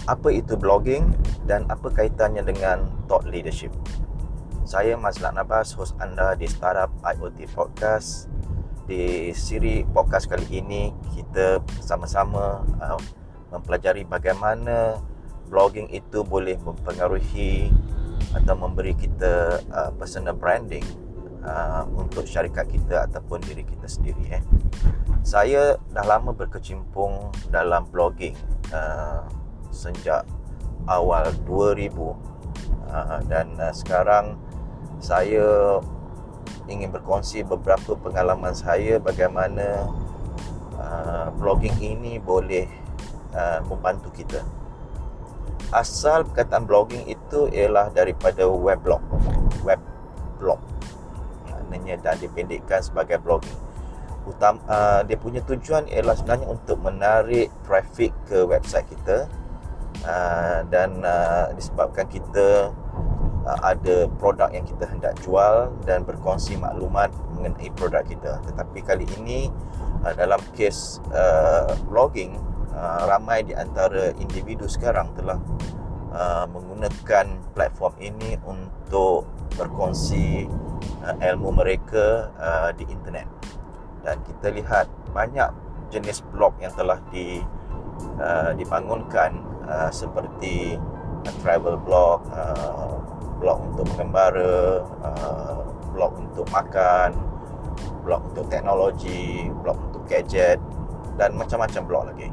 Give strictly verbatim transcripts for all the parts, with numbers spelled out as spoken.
Apa itu blogging dan apa kaitannya dengan thought leadership? Saya Mazlan Abbas, host anda di Startup I O T Podcast. Di siri podcast kali ini, kita sama-sama uh, mempelajari bagaimana blogging itu boleh mempengaruhi atau memberi kita uh, personal branding uh, untuk syarikat kita ataupun diri kita sendiri. Eh. Saya dah lama berkecimpung dalam blogging uh, sejak awal dua ribu uh, dan uh, sekarang saya ingin berkongsi beberapa pengalaman saya bagaimana uh, blogging ini boleh uh, membantu kita. Asal perkataan blogging itu ialah daripada web blog, web blog, maknanya dah dipendekkan sebagai blogging. Utam, uh, dia punya tujuan ialah sebenarnya untuk menarik traffic ke website kita. Uh, dan uh, disebabkan kita uh, ada produk yang kita hendak jual dan berkongsi maklumat mengenai produk kita. Tetapi kali ini uh, dalam kes uh, blogging, uh, ramai di antara individu sekarang telah uh, menggunakan platform ini untuk berkongsi uh, ilmu mereka uh, di internet. Dan kita lihat banyak jenis blog yang telah di, uh, dibangunkan, Uh, seperti uh, travel blog, uh, blog untuk mengembara, uh, blog untuk makan, blog untuk teknologi, blog untuk gadget dan macam-macam blog lagi.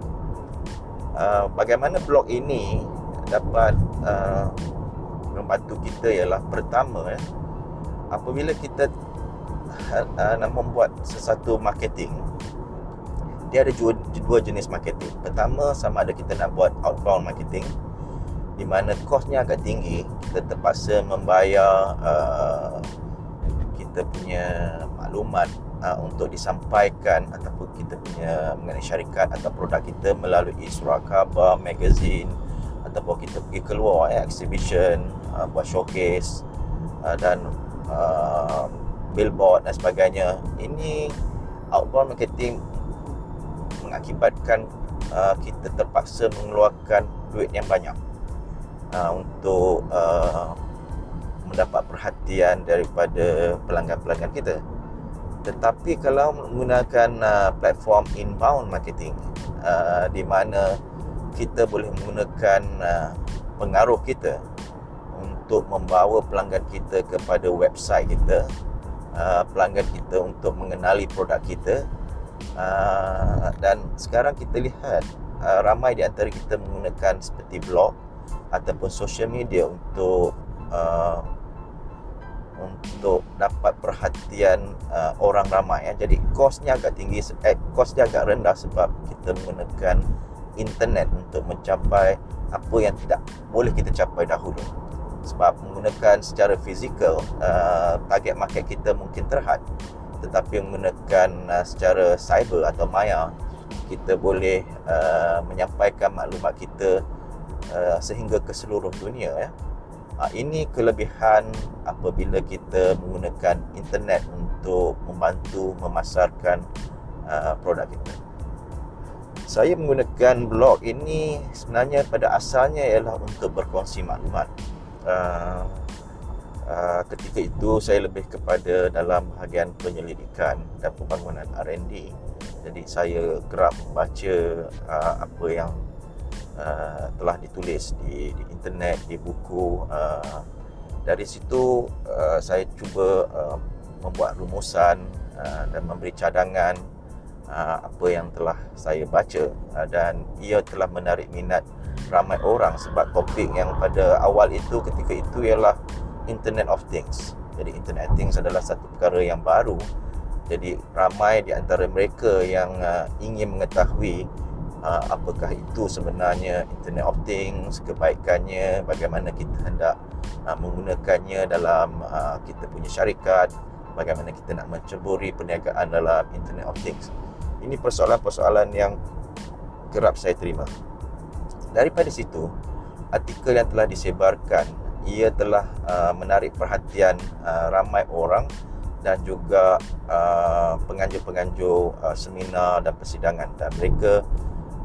Uh, bagaimana blog ini dapat uh, membantu kita ialah pertama, eh, apabila kita uh, nak membuat sesuatu marketing, dia ada dua, dua jenis marketing. Pertama, sama ada kita nak buat outbound marketing, di mana kosnya agak tinggi. Kita terpaksa membayar uh, kita punya maklumat uh, untuk disampaikan ataupun kita punya mengenai syarikat atau produk kita melalui surat khabar, magazine, ataupun kita pergi keluar, eh, exhibition, uh, buat showcase uh, dan uh, billboard dan sebagainya. Ini outbound marketing mengakibatkan uh, kita terpaksa mengeluarkan duit yang banyak uh, untuk uh, mendapat perhatian daripada pelanggan-pelanggan kita. Tetapi kalau menggunakan uh, platform inbound marketing, uh, di mana kita boleh menggunakan uh, pengaruh kita untuk membawa pelanggan kita kepada website kita, uh, pelanggan kita untuk mengenali produk kita. Uh, dan sekarang kita lihat uh, ramai di antara kita menggunakan seperti blog ataupun social media untuk uh, untuk dapat perhatian uh, orang ramai, ya. Jadi kosnya agak tinggi, eh, kosnya agak rendah sebab kita menggunakan internet untuk mencapai apa yang tidak boleh kita capai dahulu. Sebab menggunakan secara fizikal, uh, target market kita mungkin terhad. Tetapi menggunakan uh, secara cyber atau maya, kita boleh uh, menyampaikan maklumat kita uh, sehingga ke seluruh dunia, ya. Uh, ini kelebihan apabila kita menggunakan internet untuk membantu memasarkan uh, produk kita. Saya menggunakan blog ini sebenarnya pada asalnya ialah untuk berkongsi maklumat. Uh, Uh, ketika itu saya lebih kepada dalam bahagian penyelidikan dan pembangunan R and D. Jadi saya kerap membaca uh, apa yang uh, telah ditulis di, di internet, di buku. Uh, dari situ uh, saya cuba uh, membuat rumusan uh, dan memberi cadangan uh, apa yang telah saya baca, uh, dan ia telah menarik minat ramai orang sebab topik yang pada awal itu ketika itu ialah Internet of Things. Jadi Internet of Things adalah satu perkara yang baru. Jadi ramai di antara mereka yang uh, ingin mengetahui uh, apakah itu sebenarnya Internet of Things, kebaikannya, bagaimana kita hendak uh, menggunakannya dalam uh, kita punya syarikat, bagaimana kita nak menceburi perniagaan dalam Internet of Things. Ini persoalan-persoalan yang kerap saya terima. Daripada situ, artikel yang telah disebarkan, ia telah uh, menarik perhatian uh, ramai orang dan juga uh, penganjur-penganjur uh, seminar dan persidangan, dan mereka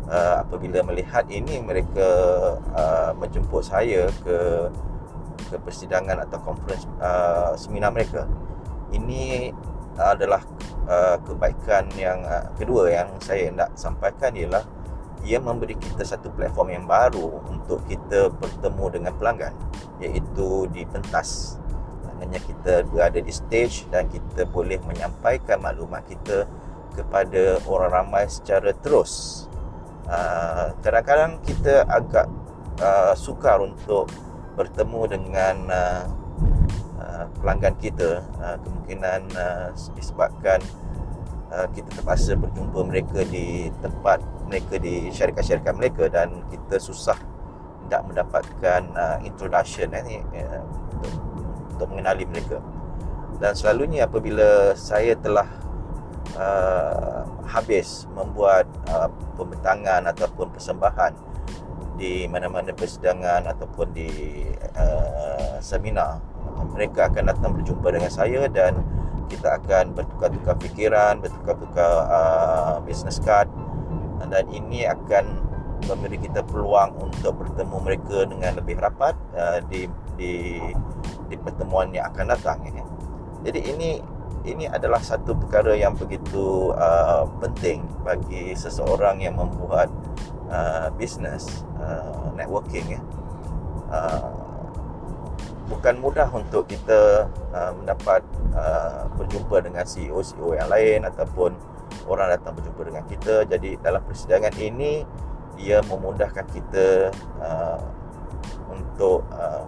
uh, apabila melihat ini, mereka uh, menjemput saya ke ke persidangan atau conference uh, seminar mereka. Ini adalah uh, kebaikan yang uh, kedua yang saya nak sampaikan, ialah ia memberi kita satu platform yang baru untuk kita bertemu dengan pelanggan, iaitu di pentas. Maknanya kita berada di stage dan kita boleh menyampaikan maklumat kita kepada orang ramai secara terus. Uh, kadang-kadang kita agak uh, sukar untuk bertemu dengan uh, uh, pelanggan kita, uh, kemungkinan uh, disebabkan uh, kita terpaksa berjumpa mereka di tempat mereka, di syarikat-syarikat mereka, dan kita susah tidak mendapatkan uh, introduction eh, uh, untuk, untuk mengenali mereka. Dan selalunya apabila saya telah uh, habis membuat uh, pembentangan ataupun persembahan di mana-mana persidangan ataupun di uh, seminar, mereka akan datang berjumpa dengan saya dan kita akan bertukar-tukar fikiran, bertukar-tukar uh, business card, dan ini akan memberi kita peluang untuk bertemu mereka dengan lebih rapat uh, di di di pertemuan yang akan datang. Ya. Jadi ini ini adalah satu perkara yang begitu uh, penting bagi seseorang yang membuat uh, bisnes, uh, networking. Ya. Uh, bukan mudah untuk kita uh, mendapat uh, berjumpa dengan C E O-C E O yang lain ataupun orang datang berjumpa dengan kita. Jadi dalam persidangan ini, ia memudahkan kita uh, untuk uh,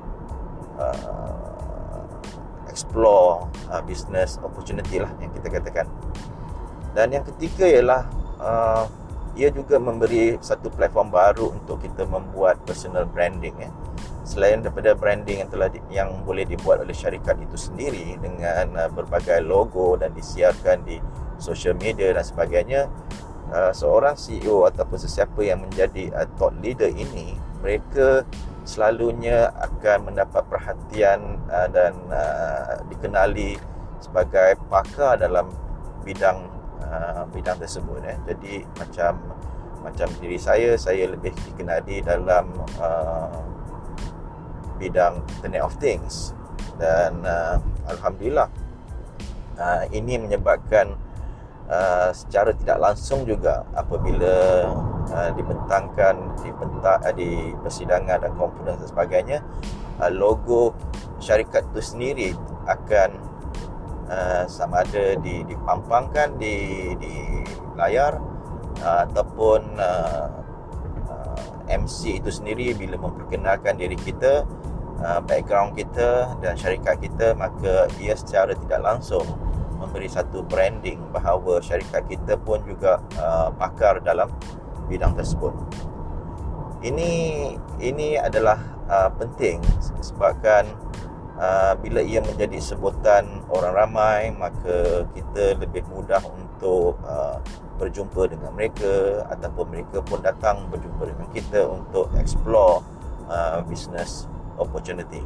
uh, explore uh, business opportunity lah yang kita katakan. Dan yang ketiga ialah uh, ia juga memberi satu platform baru untuk kita membuat personal branding. Ya. Selain daripada branding yang telah di, yang boleh dibuat oleh syarikat itu sendiri dengan uh, berbagai logo dan disiarkan di social media dan sebagainya, uh, seorang C E O ataupun sesiapa yang menjadi uh, thought leader ini, mereka selalunya akan mendapat perhatian uh, dan uh, dikenali sebagai pakar dalam bidang uh, bidang tersebut. Eh. Jadi macam macam diri saya, saya lebih dikenali dalam uh, bidang Internet of Things, dan uh, Alhamdulillah uh, ini menyebabkan uh, secara tidak langsung juga apabila uh, dibentangkan di pentak, uh, di persidangan dan conference dan sebagainya, uh, logo syarikat itu sendiri akan uh, sama ada di, dipampangkan di, di layar uh, ataupun uh, uh, M C itu sendiri bila memperkenalkan diri kita, Uh, background kita dan syarikat kita, maka ia secara tidak langsung memberi satu branding bahawa syarikat kita pun juga uh, pakar dalam bidang tersebut. Ini ini adalah uh, penting sebabkan uh, bila ia menjadi sebutan orang ramai, maka kita lebih mudah untuk uh, berjumpa dengan mereka ataupun mereka pun datang berjumpa dengan kita untuk explore uh, business opportunity.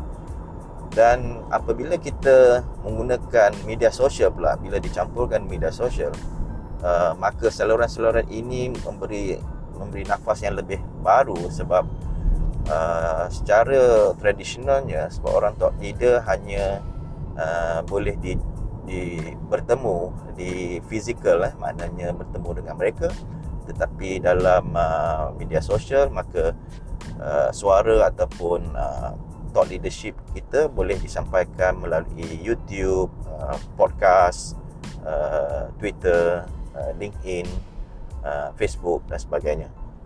Dan apabila kita menggunakan media sosial pula, bila dicampurkan media sosial, uh, maka saluran-saluran ini memberi memberi nafas yang lebih baru, sebab uh, secara tradisionalnya seorang thought leader hanya uh, boleh di, di bertemu di fizikal, eh, maknanya bertemu dengan mereka. Tetapi dalam uh, media sosial, maka Uh, suara ataupun uh, thought leadership kita boleh disampaikan melalui YouTube, uh, podcast, uh, Twitter, uh, LinkedIn, uh, Facebook dan sebagainya.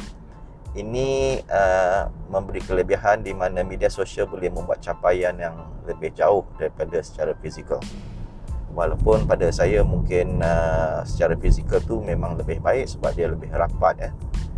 Ini uh, memberi kelebihan di mana media sosial boleh membuat capaian yang lebih jauh daripada secara fizikal. Walaupun pada saya mungkin uh, secara fizikal tu memang lebih baik sebab dia lebih rapat, ya.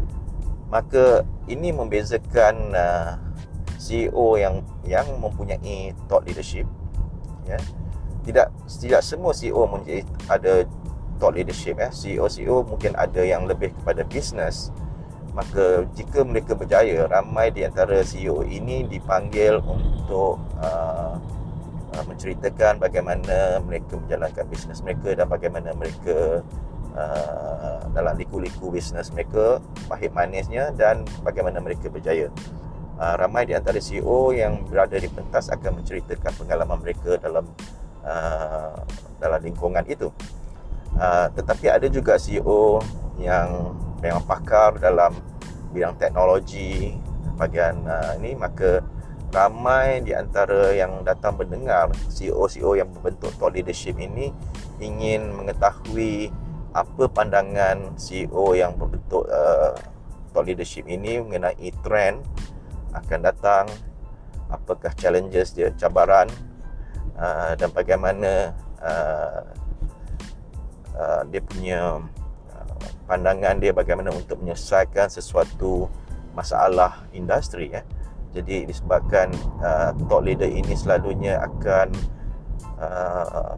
Maka ini membezakan uh, C E O yang yang mempunyai thought leadership, ya. Tidak tidak semua C E O mempunyai ada thought leadership, ya. C E O C E O mungkin ada yang lebih kepada business. Maka jika mereka berjaya, ramai di antara C E O ini dipanggil untuk uh, uh, menceritakan bagaimana mereka menjalankan bisnes mereka dan bagaimana mereka uh, dalam liku-liku bisnes mereka, pahit manisnya, dan bagaimana mereka berjaya. Uh, ramai di antara C E O yang berada di pentas akan menceritakan pengalaman mereka dalam uh, dalam lingkungan itu. Uh, tetapi ada juga C E O yang memang pakar dalam bidang teknologi bahagian uh, ini, maka ramai di antara yang datang mendengar C E O-C E O yang membentuk thought leadership ini ingin mengetahui apa pandangan C E O yang berbentuk uh, thought leadership ini mengenai trend akan datang, apakah challenges dia, cabaran, uh, dan bagaimana uh, uh, dia punya uh, pandangan dia bagaimana untuk menyelesaikan sesuatu masalah industri ya. Jadi disebabkan uh, thought leader ini selalunya akan uh,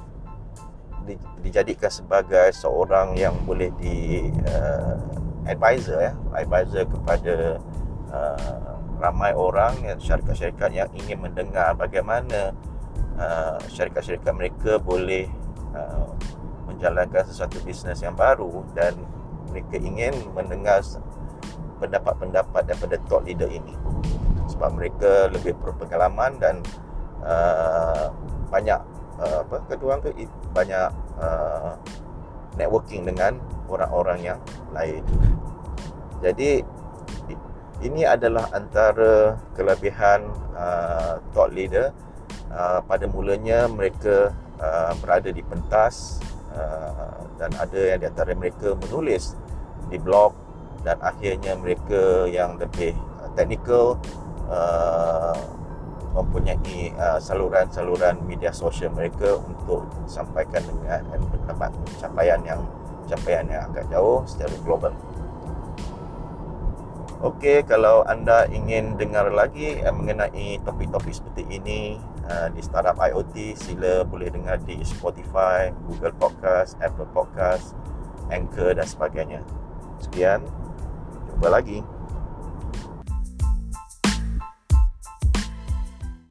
di, dijadikan sebagai seorang yang boleh di uh, advisor ya, advisor kepada uh, ramai orang, syarikat-syarikat yang ingin mendengar bagaimana uh, syarikat-syarikat mereka boleh uh, menjalankan sesuatu bisnes yang baru, dan mereka ingin mendengar pendapat-pendapat daripada thought leader ini sebab mereka lebih berpengalaman dan uh, banyak uh, apa kedua tu banyak uh, networking dengan orang-orang yang lain. Jadi ini adalah antara kelebihan uh, thought leader. Uh, pada mulanya mereka uh, berada di pentas, uh, dan ada yang di antara mereka menulis di blog, dan akhirnya mereka yang lebih teknikal uh, mempunyai uh, saluran-saluran media sosial mereka untuk sampaikan dengan dan mendapat pencapaian yang pencapaian yang agak jauh secara global. Okey, kalau anda ingin dengar lagi uh, mengenai topik-topik seperti ini uh, di Startup I O T, sila boleh dengar di Spotify, Google Podcast, Apple Podcast, Anchor dan sebagainya. Sekian, jumpa lagi.